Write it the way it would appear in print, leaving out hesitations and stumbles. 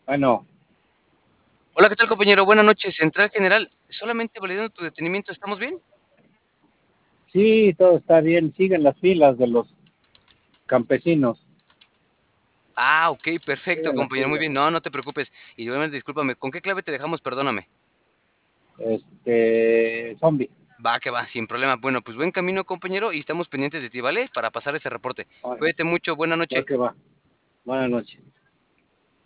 Bueno, Hola, ¿qué tal, compañero? Buenas noches. Central General, solamente validando tu detenimiento, ¿estamos bien? sí, todo está bien. Siguen las filas de los campesinos. Ah, okey, perfecto, Siguen las compañero, muy filas. bien. No, no te preocupes. Y obviamente, discúlpame, ¿con qué clave te dejamos? Perdóname. Zombie. Va, que va, sin problema. Bueno, pues buen camino, compañero, y estamos pendientes de ti, ¿vale? Para pasar ese reporte. Va, Cuídate mucho, buena va noche. que va. Buenas noches.